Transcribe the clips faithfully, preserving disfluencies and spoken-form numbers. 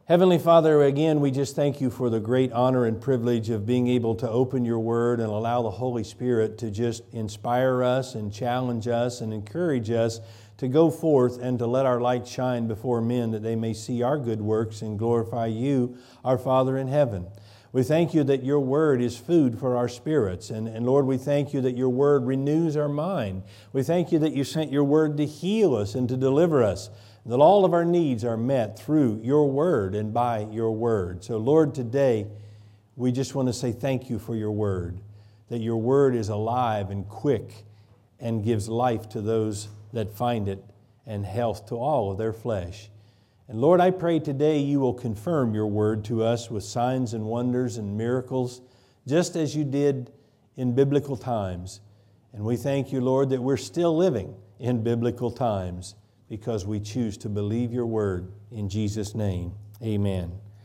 Heavenly Father, again, we just thank you for the great honor and privilege of being able to open your word and allow the Holy Spirit to just inspire us and challenge us and encourage us to go forth and to let our light shine before men that they may see our good works and glorify you, our Father in heaven. We thank you that your word is food for our spirits. And, and Lord, we thank you that your word renews our mind. We thank you that you sent your word to heal us and to deliver us, that all of our needs are met through your word and by your word. So Lord, today we just want to say thank you for your word, that your word is alive and quick and gives life to those that find it and health to all of their flesh. And Lord, I pray today you will confirm your word to us with signs and wonders and miracles, just as you did in biblical times. And we thank you, Lord, that we're still living in biblical times, because we choose to believe your word. In Jesus' name, amen.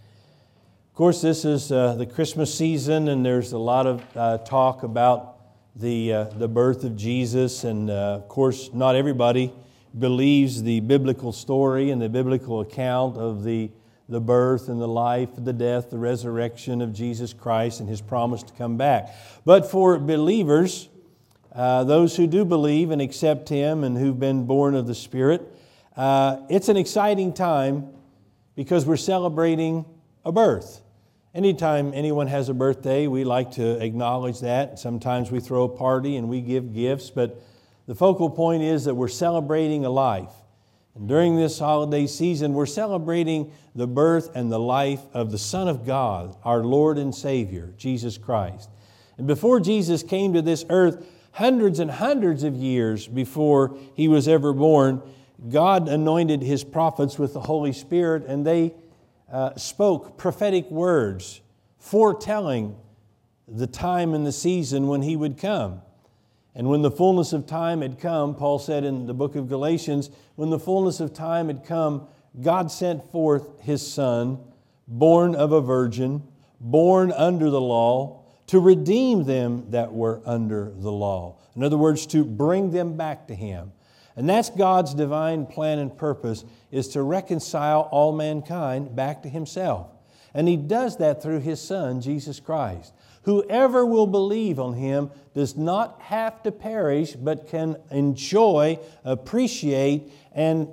Of course, this is uh, the Christmas season, and there's a lot of uh, talk about the, uh, the birth of Jesus. And uh, of course, not everybody believes the biblical story and the biblical account of the, the birth and the life, the death, the resurrection of Jesus Christ and His promise to come back. But for believers, uh, those who do believe and accept Him and who've been born of the Spirit, Uh, it's an exciting time because we're celebrating a birth. Anytime anyone has a birthday, we like to acknowledge that. Sometimes we throw a party and we give gifts, but the focal point is that we're celebrating a life. And during this holiday season, we're celebrating the birth and the life of the Son of God, our Lord and Savior, Jesus Christ. And before Jesus came to this earth, hundreds and hundreds of years before He was ever born, God anointed His prophets with the Holy Spirit, and they uh, spoke prophetic words foretelling the time and the season when He would come. And when the fullness of time had come, Paul said in the book of Galatians, when the fullness of time had come, God sent forth His Son, born of a virgin, born under the law, to redeem them that were under the law. In other words, to bring them back to Him. And that's God's divine plan and purpose, is to reconcile all mankind back to Himself. And He does that through His Son, Jesus Christ. Whoever will believe on Him does not have to perish, but can enjoy, appreciate, and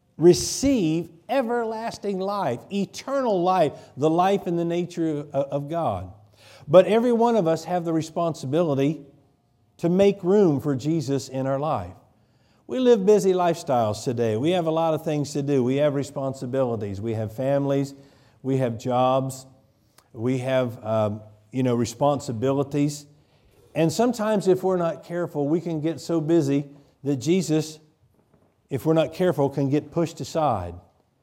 receive everlasting life, eternal life, the life and the nature of God. But every one of us have the responsibility to make room for Jesus in our life. We live busy lifestyles today. We have a lot of things to do. We have responsibilities. We have families. We have jobs. We have um, you know, responsibilities. And sometimes if we're not careful, we can get so busy that Jesus, if we're not careful, can get pushed aside.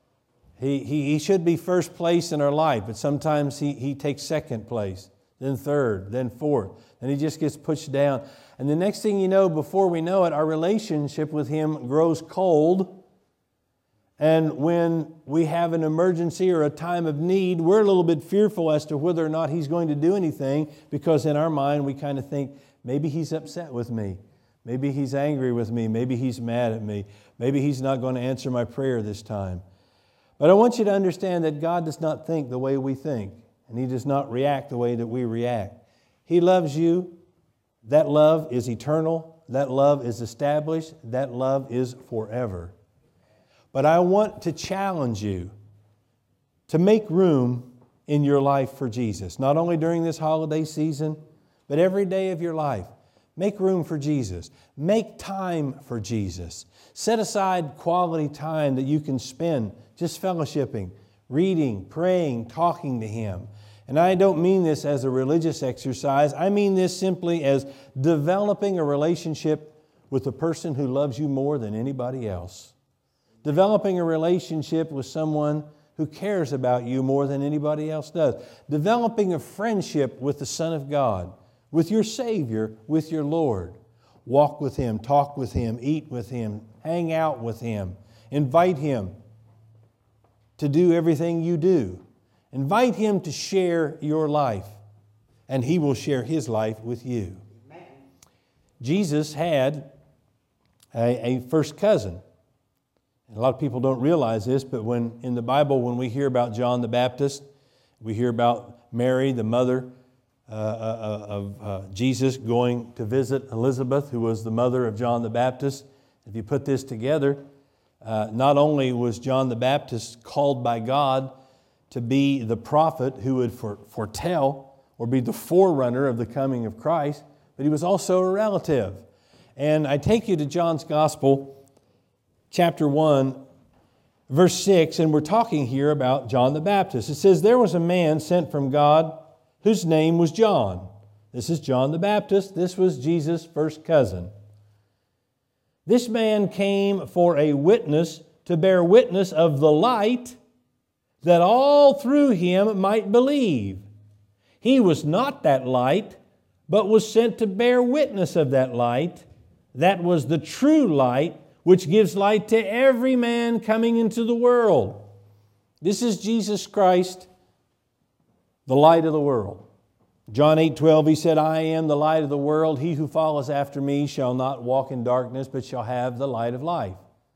He, he, he should be first place in our life, but sometimes he, he takes second place, then third, then fourth, and He just gets pushed down. And the next thing you know, before we know it, our relationship with Him grows cold. And when we have an emergency or a time of need, we're a little bit fearful as to whether or not He's going to do anything, because in our mind we kind of think, maybe He's upset with me. Maybe He's angry with me. Maybe He's mad at me. Maybe He's not going to answer my prayer this time. But I want you to understand that God does not think the way we think, and He does not react the way that we react. He loves you. That love is eternal. That love is established. That love is forever. But I want to challenge you to make room in your life for Jesus. Not only during this holiday season, but every day of your life. Make room for Jesus. Make time for Jesus. Set aside quality time that you can spend just fellowshipping, reading, praying, talking to Him. And I don't mean this as a religious exercise. I mean this simply as developing a relationship with a person who loves you more than anybody else. Developing a relationship with someone who cares about you more than anybody else does. Developing a friendship with the Son of God, with your Savior, with your Lord. Walk with Him, talk with Him, eat with Him, hang out with Him. Invite Him to do everything you do. Invite Him to share your life, and He will share His life with you. Amen. Jesus had a, a first cousin, A lot of people don't realize this, but when in the Bible, when we hear about John the Baptist, we hear about Mary, the mother uh, uh, of uh, Jesus, going to visit Elizabeth, who was the mother of John the Baptist. If you put this together, uh, not only was John the Baptist called by God to be the prophet who would foretell or be the forerunner of the coming of Christ, but he was also a relative. And I take you to John's Gospel, chapter one, verse six, and we're talking here about John the Baptist. It says, there was a man sent from God whose name was John. This is John the Baptist. This was Jesus' first cousin. This man came for a witness to bear witness of the light, that all through him might believe. He was not that light, but was sent to bear witness of that light. That was the true light, which gives light to every man coming into the world. This is Jesus Christ, the light of the world. John eight twelve, he said, I am the light of the world. He who follows after me shall not walk in darkness, but shall have the light of life.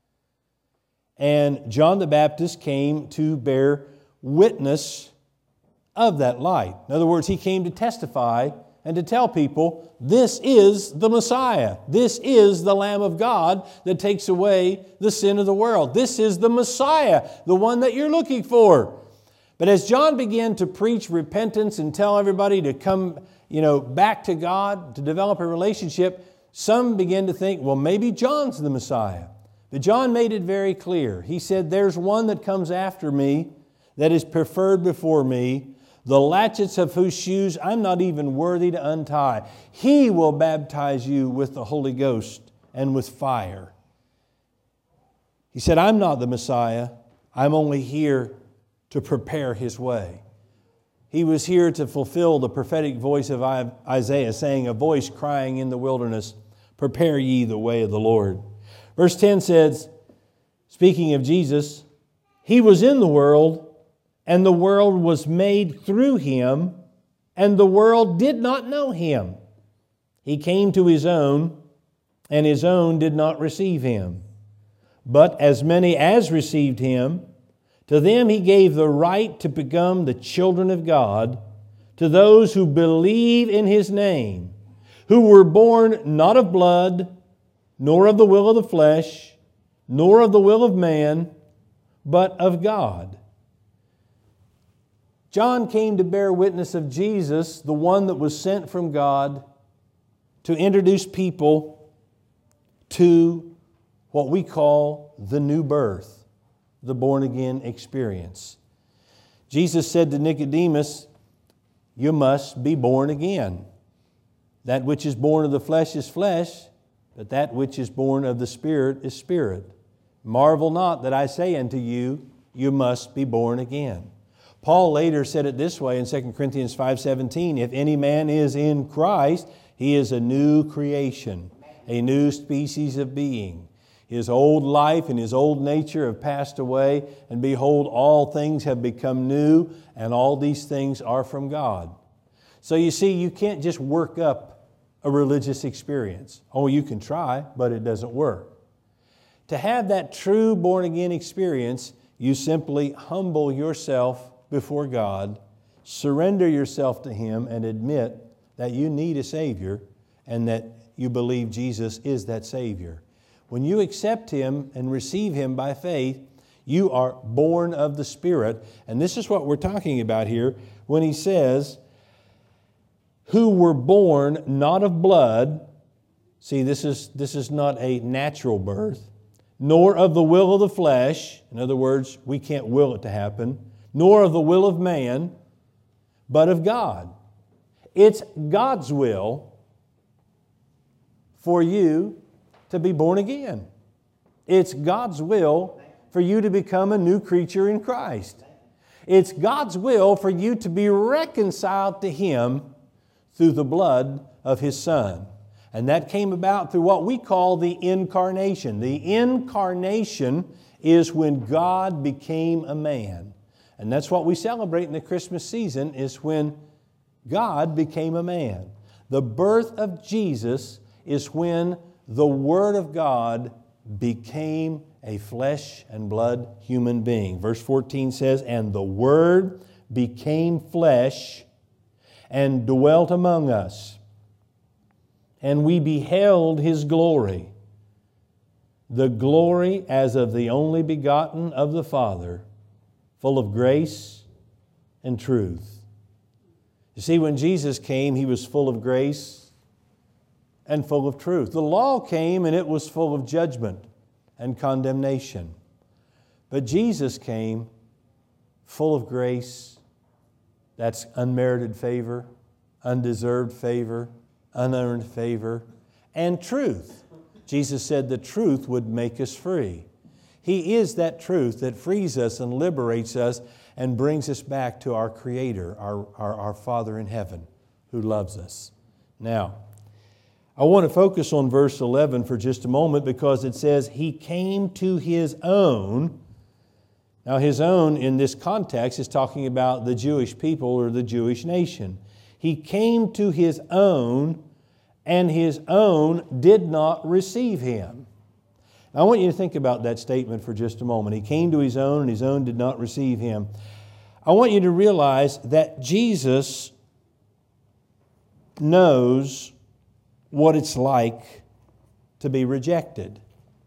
And John the Baptist came to bear witness of that light. In other words, he came to testify and to tell people, this is the Messiah. This is the Lamb of God that takes away the sin of the world. This is the Messiah, the one that you're looking for. But as John began to preach repentance and tell everybody to come, you know, back to God, to develop a relationship, some began to think, well, maybe John's the Messiah. But John made it very clear. He said, there's one that comes after me that is preferred before me, the latchets of whose shoes I'm not even worthy to untie. He will baptize you with the Holy Ghost and with fire. He said, I'm not the Messiah. I'm only here to prepare His way. He was here to fulfill the prophetic voice of Isaiah, saying, a voice crying in the wilderness, prepare ye the way of the Lord. Verse ten says, speaking of Jesus, He was in the world, and the world was made through Him, and the world did not know Him. He came to His own, and His own did not receive Him. But as many as received Him, to them He gave the right to become the children of God, to those who believe in His name, who were born not of blood, nor of the will of the flesh, nor of the will of man, but of God. John came to bear witness of Jesus, the one that was sent from God to introduce people to what we call the new birth, the born-again experience. Jesus said to Nicodemus, you must be born again. That which is born of the flesh is flesh, but that which is born of the Spirit is spirit. Marvel not that I say unto you, you must be born again. Paul later said it this way in Second Corinthians five seventeen, if any man is in Christ, he is a new creation, a new species of being. His old life and his old nature have passed away, and behold, all things have become new, and all these things are from God. So you see, you can't just work up a religious experience. Oh, you can try, but it doesn't work. To have that true born-again experience, you simply humble yourself before God, surrender yourself to Him, and admit that you need a Savior and that you believe Jesus is that Savior. When you accept Him and receive Him by faith, you are born of the Spirit. And this is what we're talking about here when He says, who were born not of blood. See, this is, this is not a natural birth, nor of the will of the flesh. In other words, we can't will it to happen, nor of the will of man, but of God. It's God's will for you to be born again. It's God's will for you to become a new creature in Christ. It's God's will for you to be reconciled to Him through the blood of His Son. And that came about through what we call the incarnation. The incarnation is when God became a man. And that's what we celebrate in the Christmas season, is when God became a man. The birth of Jesus is when the Word of God became a flesh and blood human being. Verse fourteen says, and the Word became flesh and dwelt among us. And we beheld His glory, the glory as of the only begotten of the Father, full of grace and truth. You see, when Jesus came, He was full of grace and full of truth. The law came and it was full of judgment and condemnation. But Jesus came full of grace, that's unmerited favor, undeserved favor, unearned favor, and truth. Jesus said the truth would make us free. He is that truth that frees us and liberates us and brings us back to our Creator, our, our, our Father in heaven, who loves us. Now, I want to focus on verse eleven for just a moment because it says, He came to His own. Now, His own in this context is talking about the Jewish people or the Jewish nation. He came to His own, and His own did not receive Him. Now, I want you to think about that statement for just a moment. He came to His own, and His own did not receive Him. I want you to realize that Jesus knows what it's like to be rejected.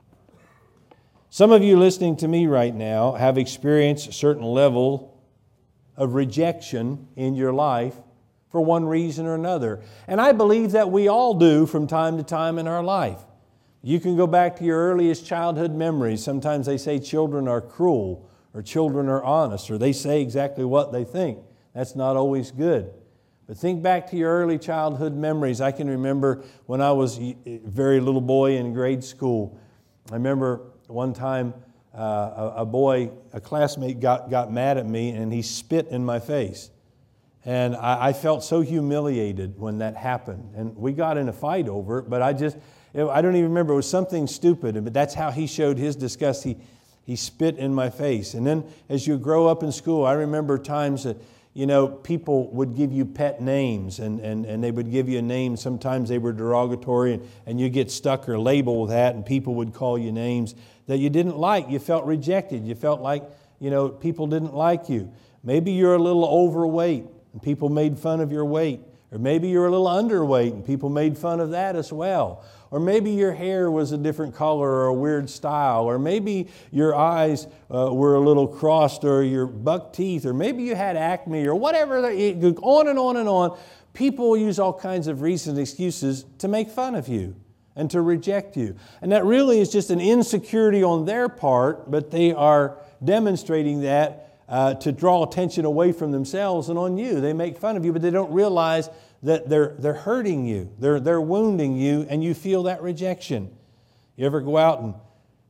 Some of you listening to me right now have experienced a certain level of rejection in your life for one reason or another. And I believe that we all do from time to time in our life. You can go back to your earliest childhood memories. Sometimes they say children are cruel or children are honest, or they say exactly what they think. That's not always good. But think back to your early childhood memories. I can remember when I was a very little boy in grade school. I remember one time uh, a, a boy, a classmate got, got mad at me and he spit in my face. And I, I felt so humiliated when that happened. And we got in a fight over it, but I just, I don't even remember. It was something stupid, but that's how he showed his disgust. He, he spit in my face. And then as you grow up in school, I remember times that You know, people would give you pet names and, and, and they would give you a name. Sometimes they were derogatory and, and you get stuck or labeled with that and people would call you names that you didn't like. You felt rejected. You felt like, you know, people didn't like you. Maybe you're a little overweight and people made fun of your weight. Or maybe you're a little underweight and people made fun of that as well. Or maybe your hair was a different color or a weird style. Or maybe your eyes uh, were a little crossed or your buck teeth. Or maybe you had acne or whatever. On and on and on. People use all kinds of reasons and excuses to make fun of you and to reject you. And that really is just an insecurity on their part, but they are demonstrating that Uh, to draw attention away from themselves and on you. They make fun of you, but they don't realize that they're, they're hurting you. They're, they're wounding you, and you feel that rejection. You ever go out and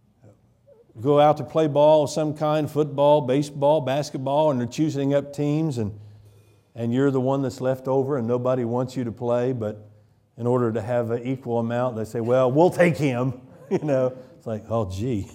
go out to play ball of some kind, football, baseball, basketball, and they're choosing up teams, and, and you're the one that's left over and nobody wants you to play, but in order to have an equal amount, they say, well, we'll take him. You know, it's like, oh, gee.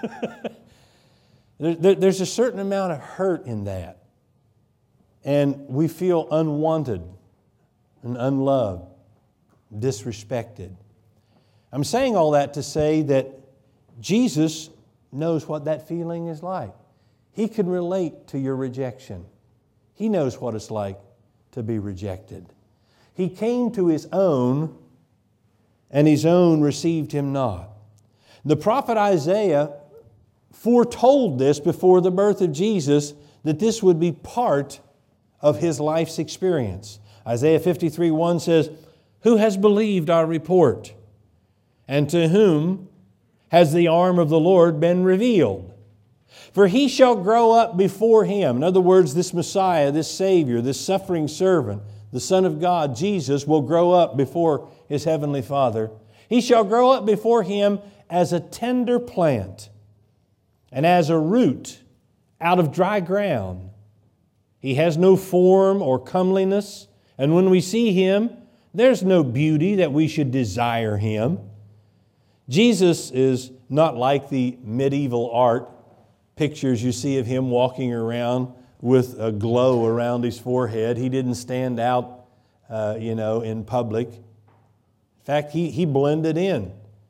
There's a certain amount of hurt in that. And we feel unwanted and unloved, disrespected. I'm saying all that to say that Jesus knows what that feeling is like. He can relate to your rejection. He knows what it's like to be rejected. He came to His own, and His own received Him not. The prophet Isaiah foretold this before the birth of Jesus, that this would be part of His life's experience. Isaiah fifty-three one says, "Who has believed our report? And to whom has the arm of the Lord been revealed? For He shall grow up before Him." In other words, this Messiah, this Savior, this suffering servant, the Son of God, Jesus, will grow up before His Heavenly Father. "He shall grow up before Him as a tender plant, and as a root out of dry ground. He has no form or comeliness, and when we see Him, there's no beauty that we should desire Him." Jesus is not like the medieval art pictures you see of Him walking around with a glow around His forehead. He didn't stand out, uh, you know, in public. In fact, he, he blended in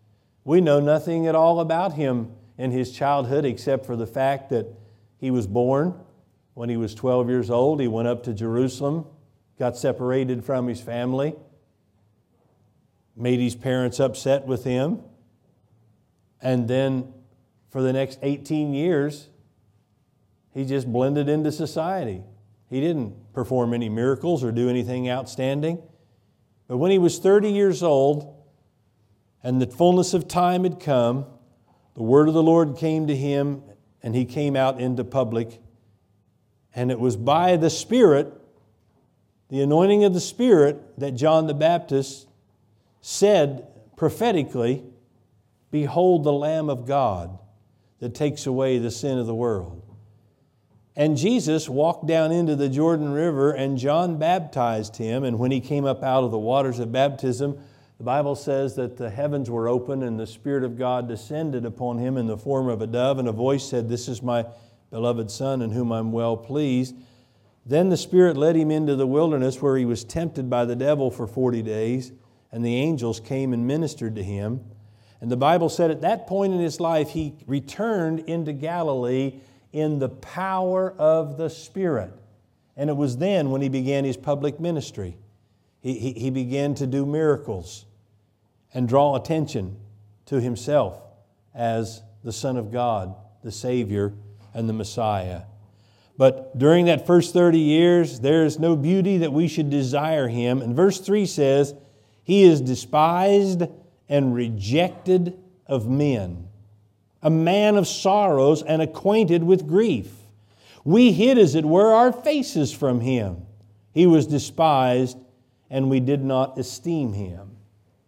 We know nothing at all about him in his childhood except for the fact that he was born. When he was twelve years old, he went up to Jerusalem, got separated from his family, made his parents upset with him, and then for the next eighteen years, he just blended into society. He didn't perform any miracles or do anything outstanding. But when he was thirty years old and the fullness of time had come, the word of the Lord came to him and he came out into public. And it was by the Spirit, the anointing of the Spirit, that John the Baptist said prophetically, "Behold the Lamb of God that takes away the sin of the world." And Jesus walked down into the Jordan River and John baptized him. And when he came up out of the waters of baptism, the Bible says that the heavens were open and the Spirit of God descended upon him in the form of a dove, and a voice said, "This is my beloved Son in whom I'm well pleased." Then the Spirit led him into the wilderness where he was tempted by the devil for forty days, and the angels came and ministered to him. And the Bible said at that point in his life, he returned into Galilee in the power of the Spirit. And it was then when he began his public ministry. He, he, he began to do miracles and draw attention to himself as the Son of God, the Savior, and the Messiah. But during that first thirty years, there is no beauty that we should desire him. And verse three says, he is despised and rejected of men, a man of sorrows and acquainted with grief. We hid, as it were, our faces from him. He was despised, and we did not esteem him.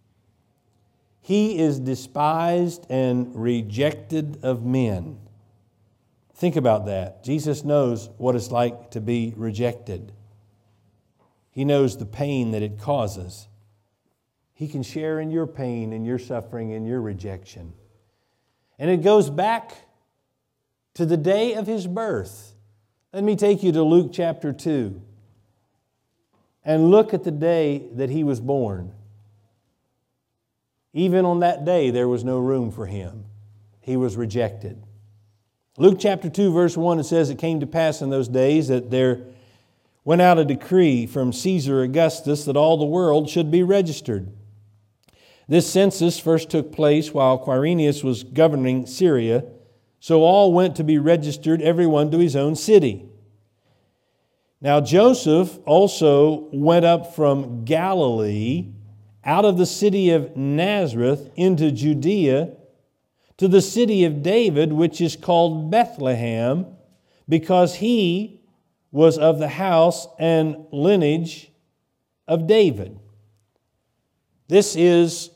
He is despised and rejected of men. Think about that. Jesus knows what it's like to be rejected. He knows the pain that it causes. He can share in your pain and your suffering and your rejection. And it goes back to the day of his birth. Let me take you to Luke chapter two and look at the day that he was born. Even on that day, there was no room for him. He was rejected. Luke chapter two, verse one, it says, "It came to pass in those days that there went out a decree from Caesar Augustus that all the world should be registered. This census first took place while Quirinius was governing Syria, so all went to be registered, everyone to his own city. Now Joseph also went up from Galilee, out of the city of Nazareth, into Judea, to the city of David, which is called Bethlehem, because he was of the house and lineage of David." This is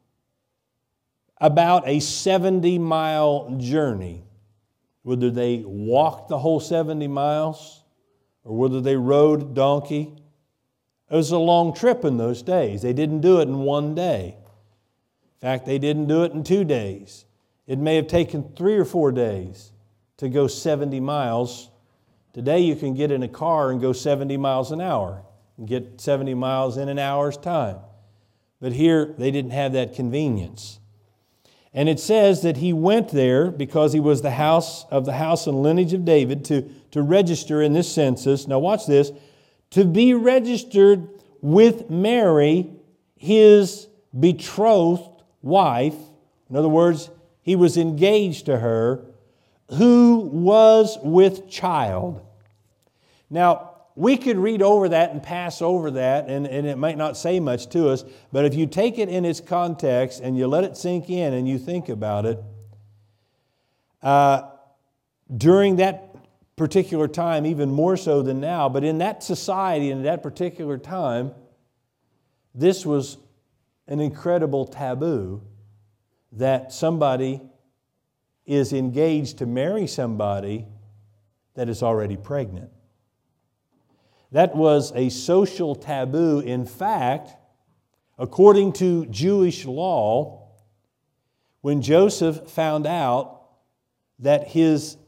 about a seventy-mile journey. Whether they walked the whole seventy miles or whether they rode a donkey, it was a long trip in those days. They didn't do it in one day. In fact, they didn't do it in two days. It may have taken three or four days to go seventy miles. Today you can get in a car and go seventy miles an hour and get seventy miles in an hour's time. But here they didn't have that convenience. And it says that he went there because he was the house of the house and lineage of David to, to register in this census. Now watch this. To be registered with Mary, his betrothed wife. In other words, he was engaged to her, who was with child. Now, we could read over that and pass over that, and, and it might not say much to us, but if you take it in its context and you let it sink in and you think about it, uh, during that particular time, even more so than now, but in that society and at that particular time, this was an incredible taboo that somebody is engaged to marry somebody that is already pregnant. That was a social taboo. In fact, according to Jewish law, when Joseph found out that his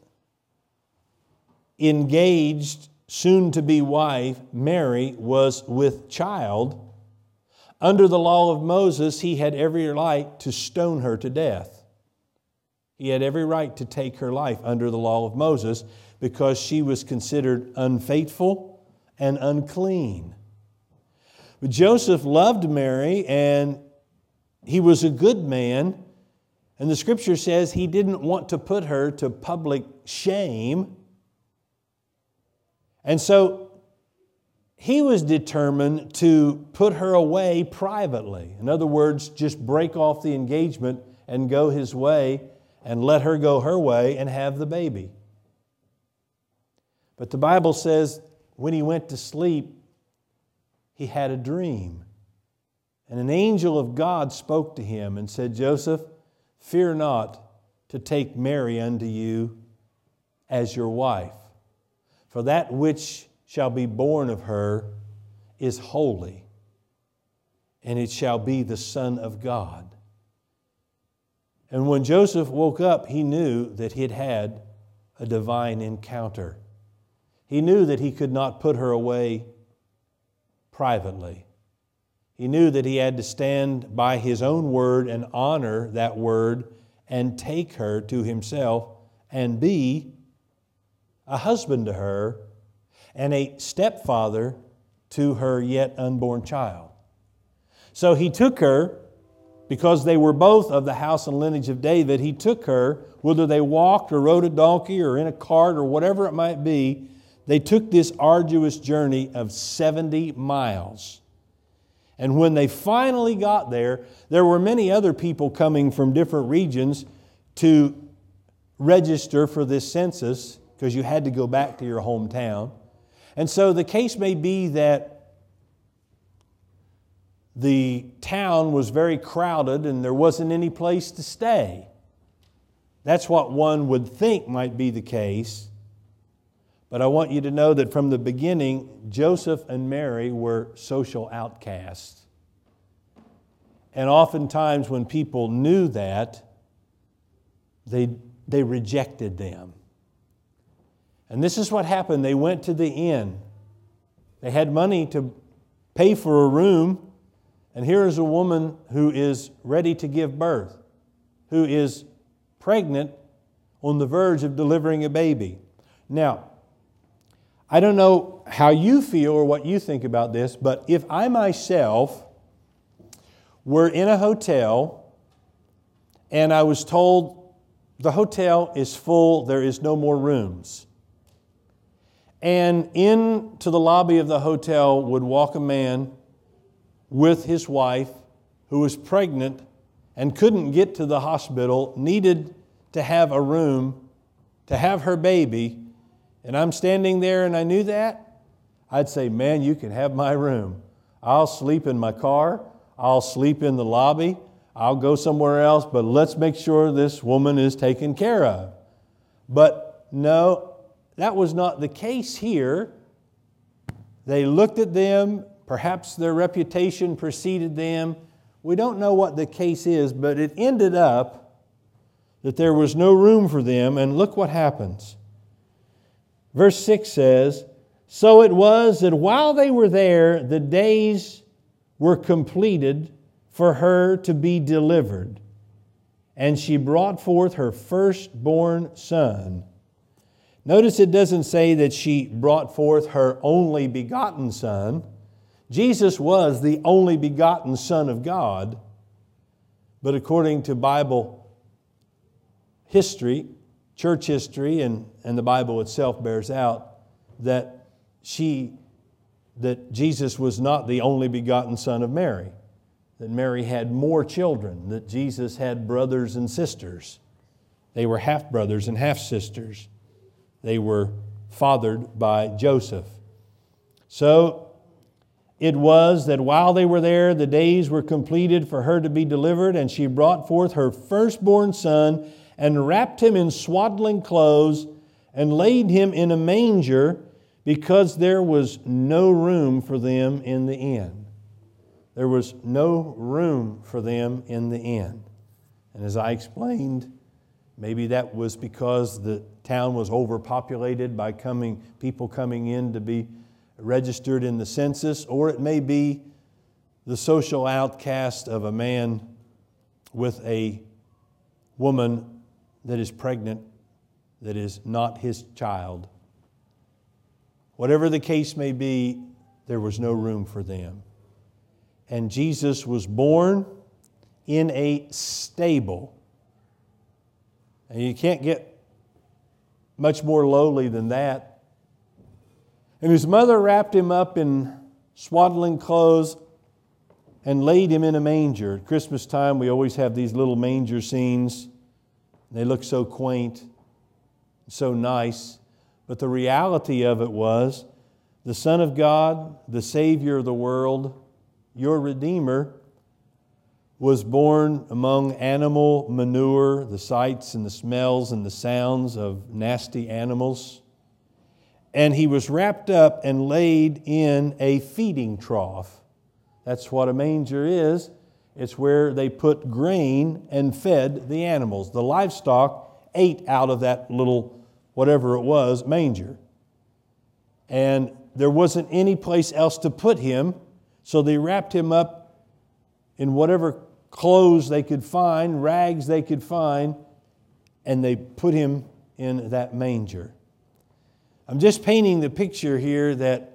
engaged, soon-to-be wife, Mary, was with child, Under the law of Moses, he had every right to stone her to death. He had every right to take her life under the law of Moses because she was considered unfaithful and unclean. But Joseph loved Mary, and he was a good man, and the Scripture says he didn't want to put her to public shame. And so he was determined to put her away privately. In other words, just break off the engagement and go his way and let her go her way and have the baby. But the Bible says when he went to sleep, he had a dream. And an angel of God spoke to him and said, Joseph, fear not to take Mary unto you as your wife, for that which shall be born of her is holy, and it shall be the Son of God. And when Joseph woke up, he knew that he had had a divine encounter. He knew that he could not put her away privately. He knew that he had to stand by his own word and honor that word and take her to himself and be a husband to her and a stepfather to her yet unborn child. So he took her, because they were both of the house and lineage of David, he took her, whether they walked or rode a donkey or in a cart or whatever it might be, they took this arduous journey of seventy miles. And when they finally got there, there were many other people coming from different regions to register for this census, because you had to go back to your hometown. And so the case may be that the town was very crowded and there wasn't any place to stay. That's what one would think might be the case. But I want you to know that from the beginning, Joseph and Mary were social outcasts. And oftentimes when people knew that, they, they rejected them. And this is what happened. They went to the inn. They had money to pay for a room. And here is a woman who is ready to give birth, who is pregnant on the verge of delivering a baby. Now, I don't know how you feel or what you think about this, but if I myself were in a hotel and I was told the hotel is full, there is no more rooms, and into the lobby of the hotel would walk a man with his wife who was pregnant and couldn't get to the hospital, needed to have a room to have her baby, and I'm standing there and I knew that, I'd say, man, you can have my room. I'll sleep in my car. I'll sleep in the lobby. I'll go somewhere else, but let's make sure this woman is taken care of. But no, that was not the case here. They looked at them. Perhaps their reputation preceded them. We don't know what the case is, but it ended up that there was no room for them, and look what happens. Verse six says, so it was that while they were there, the days were completed for her to be delivered. And she brought forth her firstborn son. Notice it doesn't say that she brought forth her only begotten son. Jesus was the only begotten Son of God. But according to Bible history, church history, and, and the Bible itself bears out that she, that Jesus was not the only begotten son of Mary, that Mary had more children, that Jesus had brothers and sisters. They were half-brothers and half-sisters. They were fathered by Joseph. So it was that while they were there, the days were completed for her to be delivered, and she brought forth her firstborn son and wrapped him in swaddling clothes and laid him in a manger, because there was no room for them in the inn. There was no room for them in the inn. And as I explained, maybe that was because the town was overpopulated by coming people coming in to be registered in the census, or it may be the social outcast of a man with a woman that is pregnant, that is not his child. Whatever the case may be, there was no room for them. And Jesus was born in a stable. And you can't get much more lowly than that. And his mother wrapped him up in swaddling clothes and laid him in a manger. At Christmas time, we always have these little manger scenes. They look so quaint, so nice. But the reality of it was, the Son of God, the Savior of the world, your Redeemer, was born among animal manure, the sights and the smells and the sounds of nasty animals. And he was wrapped up and laid in a feeding trough. That's what a manger is. It's where they put grain and fed the animals. The livestock ate out of that little, whatever it was, manger. And there wasn't any place else to put him, so they wrapped him up in whatever clothes they could find, rags they could find, and they put him in that manger. I'm just painting the picture here that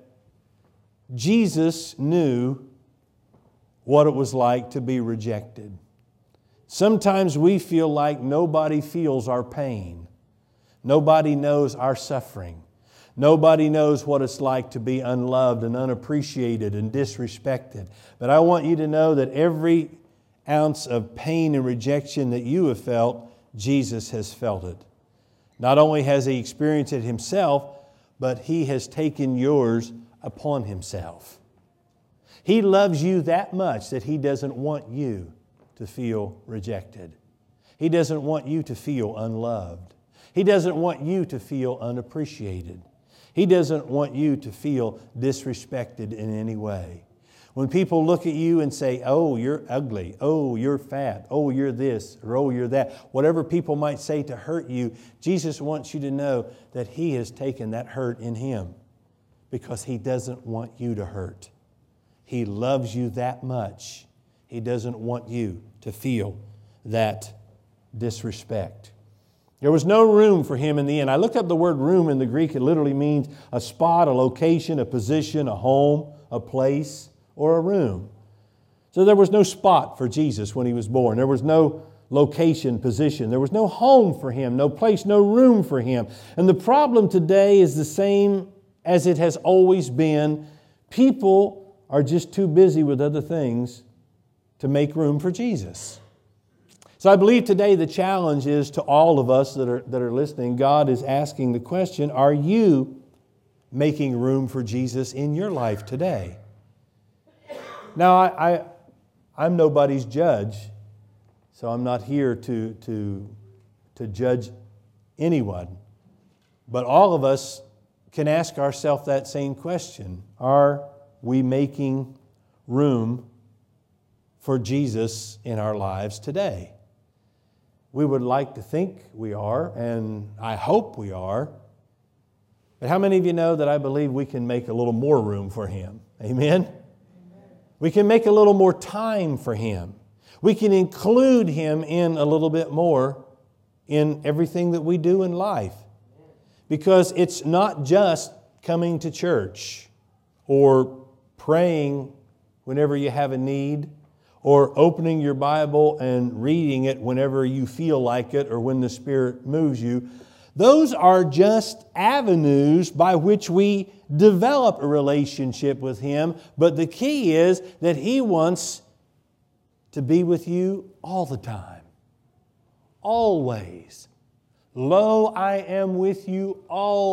Jesus knew what it was like to be rejected. Sometimes we feel like nobody feels our pain. Nobody knows our suffering. Nobody knows what it's like to be unloved and unappreciated and disrespected. But I want you to know that every ounce of pain and rejection that you have felt, Jesus has felt it. Not only has He experienced it Himself, but He has taken yours upon Himself. He loves you that much that He doesn't want you to feel rejected. He doesn't want you to feel unloved. He doesn't want you to feel unappreciated. He doesn't want you to feel disrespected in any way. When people look at you and say, oh, you're ugly, oh, you're fat, oh, you're this, or oh, you're that, whatever people might say to hurt you, Jesus wants you to know that He has taken that hurt in Him because He doesn't want you to hurt. He loves you that much. He doesn't want you to feel that disrespect. There was no room for Him in the end. I looked up the word room in the Greek. It literally means a spot, a location, a position, a home, a place, or a room. So there was no spot for Jesus when He was born. There was no location, position. There was no home for Him, no place, no room for Him. And the problem today is the same as it has always been. People are just too busy with other things to make room for Jesus. So I believe today the challenge is to all of us that are, that are listening. God is asking the question, are you making room for Jesus in your life today? Now, I, I, I'm nobody's judge, so I'm not here to, to, to judge anyone. But all of us can ask ourselves that same question. Are we making room for Jesus in our lives today? We would like to think we are, and I hope we are. But how many of you know that I believe we can make a little more room for Him? Amen? We can make a little more time for Him. We can include Him in a little bit more in everything that we do in life. Because it's not just coming to church or praying whenever you have a need, or opening your Bible and reading it whenever you feel like it or when the Spirit moves you. Those are just avenues by which we develop a relationship with Him. But the key is that He wants to be with you all the time. Always. Lo, I am with you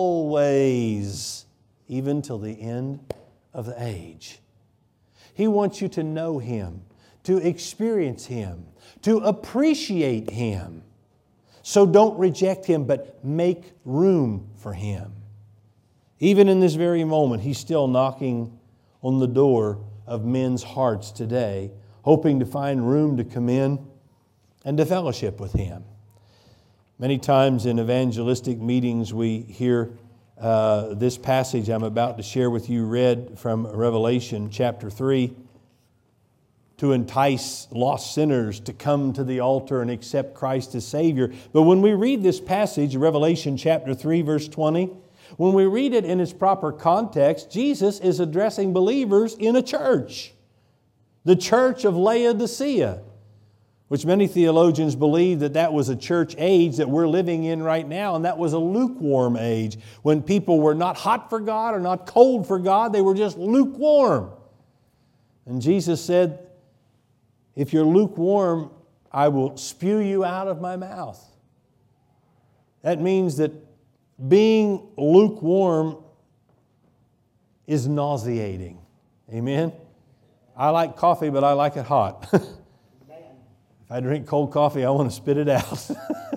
always, even till the end of the age. He wants you to know Him, to experience Him, to appreciate Him. So don't reject Him, but make room for Him. Even in this very moment, He's still knocking on the door of men's hearts today, hoping to find room to come in and to fellowship with Him. Many times in evangelistic meetings, we hear uh, this passage I'm about to share with you read from Revelation chapter three. to entice lost sinners to come to the altar and accept Christ as Savior. But when we read this passage, Revelation chapter three, verse twenty, when we read it in its proper context, Jesus is addressing believers in a church, the church of Laodicea, which many theologians believe that that was a church age that we're living in right now, and that was a lukewarm age, when people were not hot for God or not cold for God, they were just lukewarm. And Jesus said, if you're lukewarm, I will spew you out of my mouth. That means that being lukewarm is nauseating. Amen? I like coffee, but I like it hot. If I drink cold coffee, I want to spit it out.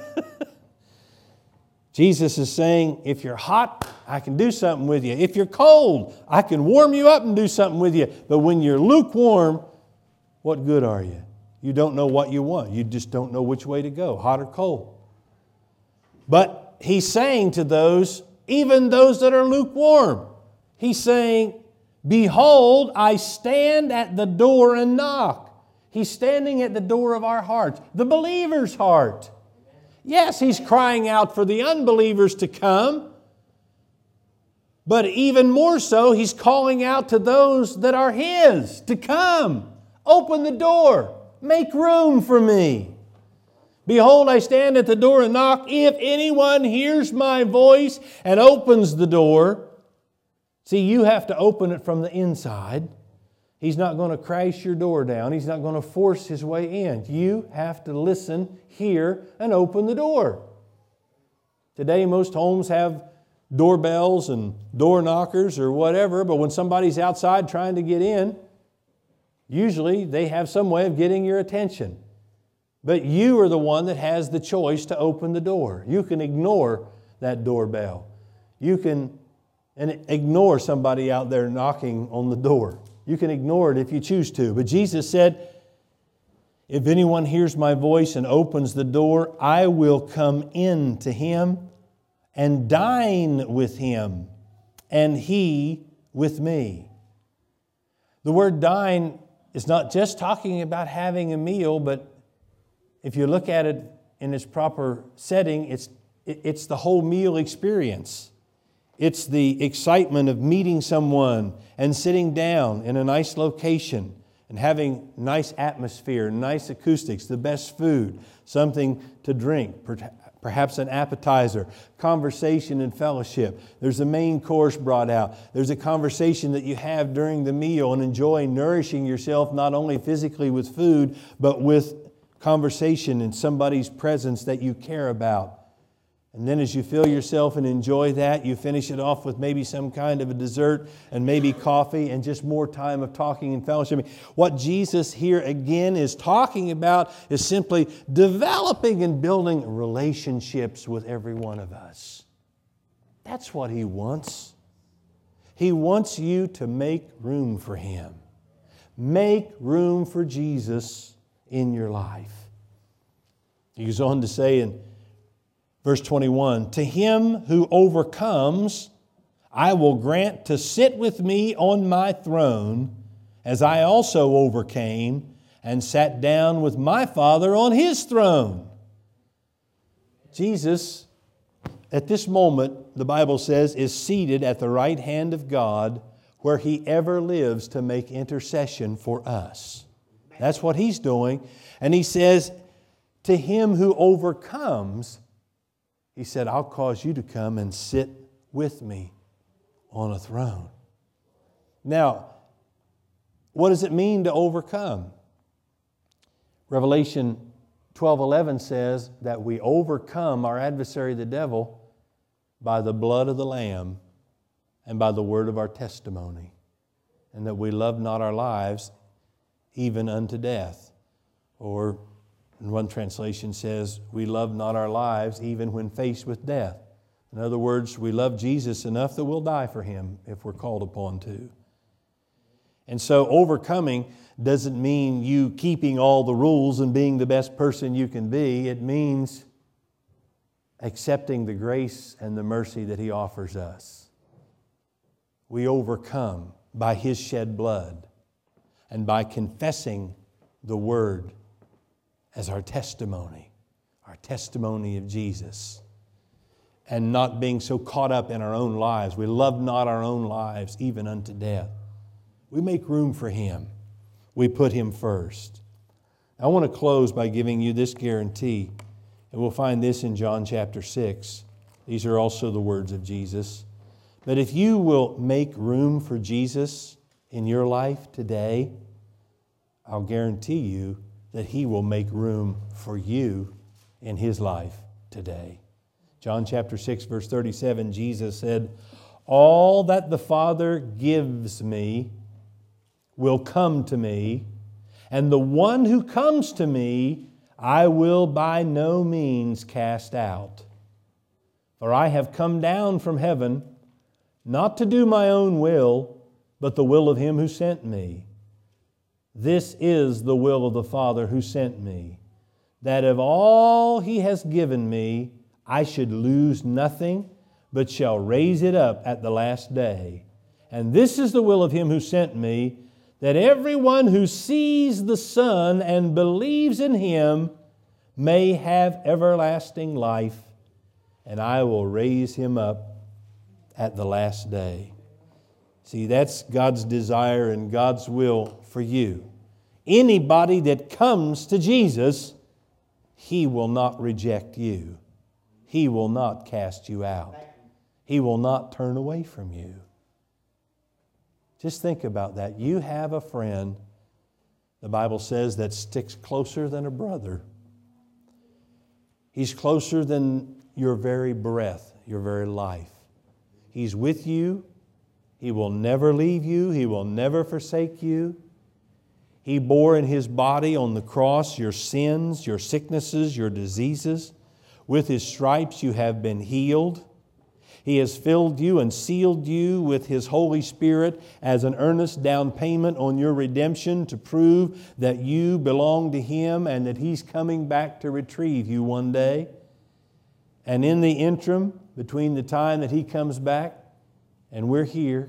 Jesus is saying, if you're hot, I can do something with you. If you're cold, I can warm you up and do something with you. But when you're lukewarm, what good are you? You don't know what you want. You just don't know which way to go, hot or cold. But He's saying to those, even those that are lukewarm, He's saying, behold, I stand at the door and knock. He's standing at the door of our hearts, the believer's heart. Yes, He's crying out for the unbelievers to come, but even more so, He's calling out to those that are His to come. Open the door. Make room for me. Behold, I stand at the door and knock. If anyone hears my voice and opens the door, see, you have to open it from the inside. He's not going to crash your door down. He's not going to force His way in. You have to listen, hear, and open the door. Today, most homes have doorbells and door knockers or whatever, but when somebody's outside trying to get in, usually they have some way of getting your attention. But you are the one that has the choice to open the door. You can ignore that doorbell. You can and ignore somebody out there knocking on the door. You can ignore it if you choose to. But Jesus said, if anyone hears my voice and opens the door, I will come in to him and dine with him, and he with me. The word dine is not just talking about having a meal, but if you look at it in its proper setting, it's, it's the whole meal experience. It's the excitement of meeting someone and sitting down in a nice location and having nice atmosphere, nice acoustics, the best food, something to drink, perhaps an appetizer, conversation and fellowship. There's a main course brought out. There's a conversation that you have during the meal and enjoy nourishing yourself not only physically with food, but with conversation in somebody's presence that you care about. And then as you fill yourself and enjoy that, you finish it off with maybe some kind of a dessert and maybe coffee and just more time of talking and fellowship. What Jesus here again is talking about is simply developing and building relationships with every one of us. That's what He wants. He wants you to make room for Him. Make room for Jesus in your life. He goes on to say in verse twenty-one, to him who overcomes, I will grant to sit with me on my throne, as I also overcame and sat down with my Father on His throne. Jesus, at this moment, the Bible says, is seated at the right hand of God, where He ever lives to make intercession for us. That's what He's doing. And He says, to him who overcomes, He said, I'll cause you to come and sit with me on a throne. Now, what does it mean to overcome? Revelation twelve eleven says that we overcome our adversary, the devil, by the blood of the Lamb and by the word of our testimony, and that we love not our lives even unto death. Or and one translation says, we love not our lives even when faced with death. In other words, we love Jesus enough that we'll die for Him if we're called upon to. And so overcoming doesn't mean you keeping all the rules and being the best person you can be. It means accepting the grace and the mercy that He offers us. We overcome by His shed blood and by confessing the Word as our testimony, our testimony of Jesus, and not being so caught up in our own lives. We love not our own lives, even unto death. We make room for Him. We put Him first. I want to close by giving you this guarantee, and we'll find this in John chapter six. These are also the words of Jesus. But if you will make room for Jesus in your life today, I'll guarantee you that He will make room for you in His life today. John chapter six, verse thirty-seven, Jesus said, "All that the Father gives me will come to me, and the one who comes to me I will by no means cast out. For I have come down from heaven, not to do my own will, but the will of Him who sent me. This is the will of the Father who sent me, that of all He has given me, I should lose nothing, but shall raise it up at the last day. And this is the will of Him who sent me, that everyone who sees the Son and believes in Him may have everlasting life, and I will raise him up at the last day." See, that's God's desire and God's will for you. Anybody that comes to Jesus, He will not reject you. He will not cast you out. He will not turn away from you. Just think about that. You have a friend, the Bible says, that sticks closer than a brother. He's closer than your very breath, your very life. He's with you. He will never leave you. He will never forsake you. He bore in His body on the cross your sins, your sicknesses, your diseases. With His stripes you have been healed. He has filled you and sealed you with His Holy Spirit as an earnest down payment on your redemption to prove that you belong to Him and that He's coming back to retrieve you one day. And in the interim, between the time that He comes back and we're here,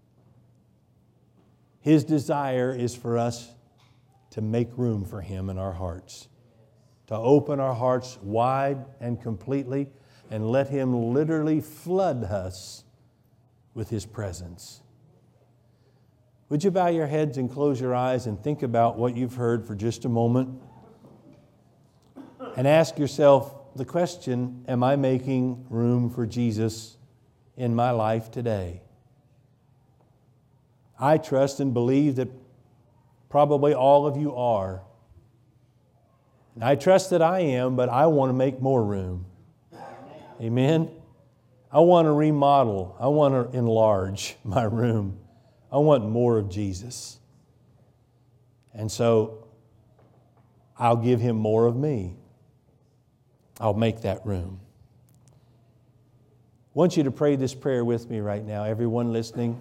His desire is for us to make room for Him in our hearts, to open our hearts wide and completely and let Him literally flood us with His presence. Would you bow your heads and close your eyes and think about what you've heard for just a moment? And ask yourself the question, am I making room for Jesus in my life today? I trust and believe that probably all of you are. And I trust that I am, but I want to make more room. Amen? I want to remodel. I want to enlarge my room. I want more of Jesus. And so I'll give Him more of me. I'll make that room. I want you to pray this prayer with me right now, everyone listening.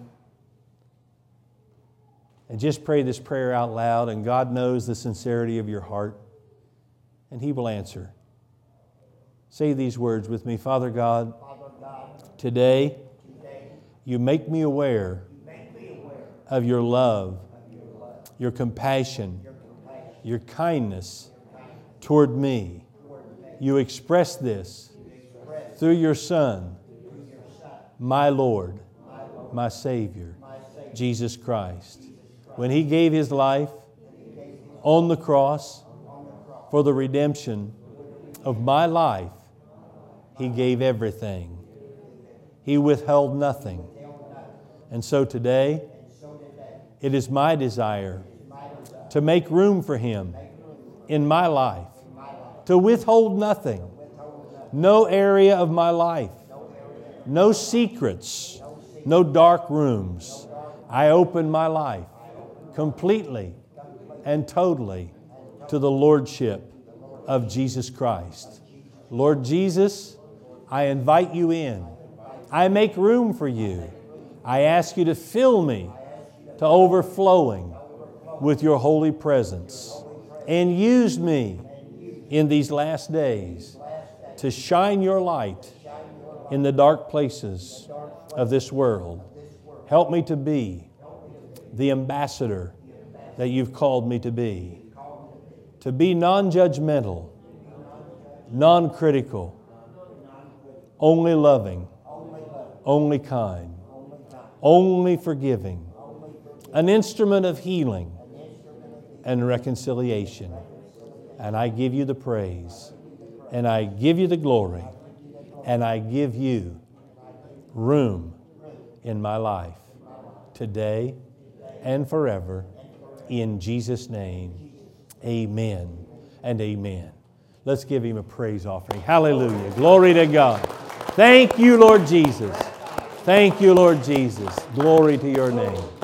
And just pray this prayer out loud, and God knows the sincerity of your heart, and He will answer. Say these words with me. Father God, Father God, today, today you make me aware, you make me aware of your love, of your love, your compassion, your compassion, your kindness your kindness toward me. toward me. You express this You express through your Son, through your Son, my Lord, my Lord, my Savior, my Savior, Jesus Christ. Jesus Christ. When He gave His life He gave His on the cross on the cross for the redemption of my life, He gave everything. He withheld nothing. And so today, and so today, it is my desire my desire to make room for Him to make room in my life, in my life, to withhold nothing, withhold nothing, no area of my life, no area, no secrets, no dark rooms. I open my life completely and totally to the Lordship of Jesus Christ. Lord Jesus, I invite you in. I make room for you. I ask you to fill me to overflowing with your holy presence. And use me in these last days to shine your light in the dark places of this world. Help me to be the ambassador that you've called me to be. to be non-judgmental, non-critical, only loving, only kind, only forgiving, an instrument of healing and reconciliation. And I give you the praise, and I give you the glory, and I give you room in my life today and forever. In Jesus' name, amen and amen. Let's give Him a praise offering. Hallelujah. Glory to God. Thank you, Lord Jesus. Thank you, Lord Jesus. Glory to your name.